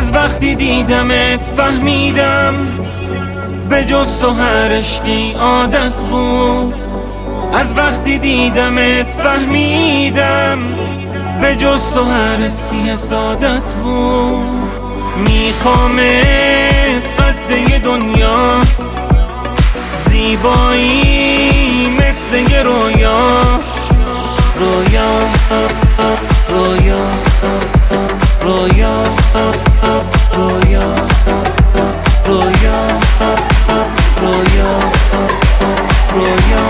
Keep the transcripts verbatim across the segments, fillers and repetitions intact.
از وقتی دیدمت فهمیدم به جز تو هر عشقی عادت بود. از وقتی دیدمت فهمیدم به جز تو هر حسی سعادت بود. میخوامت قد دنیا، زیبایی مثل یه رویا. رویا رویا رویا رویا رویا رویا رویا.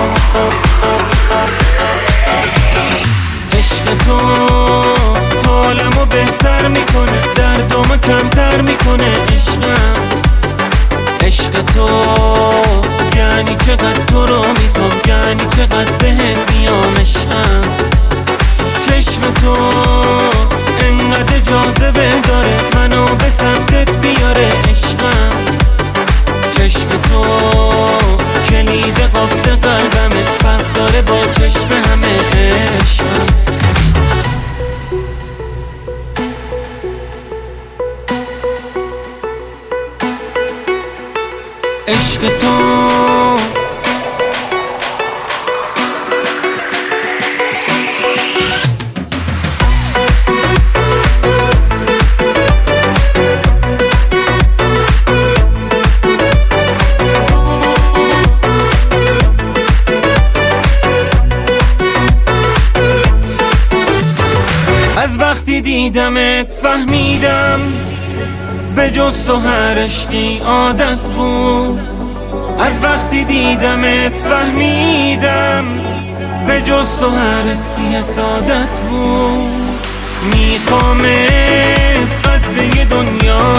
عشق تو حالمو بهتر میکنه، دردمو کمتر میکنه. عشقم عشق تو یعنی چقدر تو رو میخوام، یعنی چقدر بهت میام. عشقم چشم تو انقدر جاذبه داره، منو به سمتت بیاره. عشقم چشم تو کلید قفل قلبمه، فرق داره با چشم همه. عشقم عشق تو از وقتی دیدمت فهمیدم به جز تو هر عشقی عادت بود. از وقتی دیدمت فهمیدم به جز تو هر حسی سعادت بود. میخوامت قد دنیا،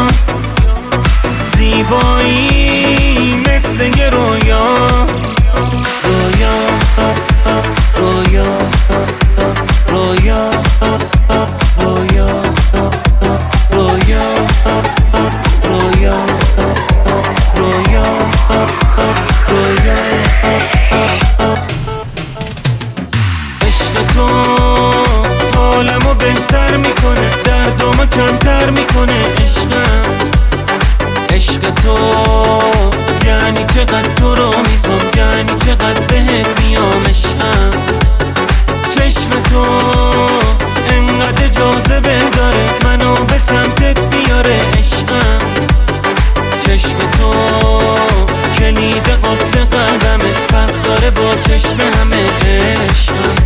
زیبایی مثل یه رویا. رویا رویا رویا رویا رویا رویا رویا رویا. عشق تو حالمو بهتر میکنه، دردمو کمتر میکنه. عشقم عشق تو یعنی چقدر تو رو میخوام، یعنی چقدر بهت میام. عشقم چشم تو انقدر جاذبه داره، منو به سمتت بیاره. عشقم چشم تو کلید قفل قلبمه، فرق داره با چشم همه. عشقم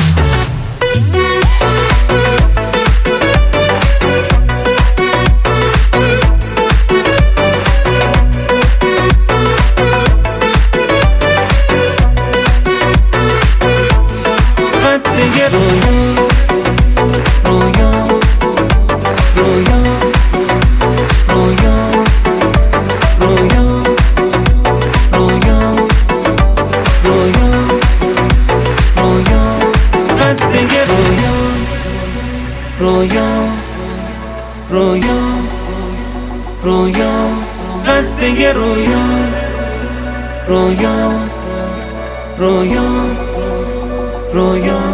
رویا رویا رویا قد یه رویا. رویا رویا رویا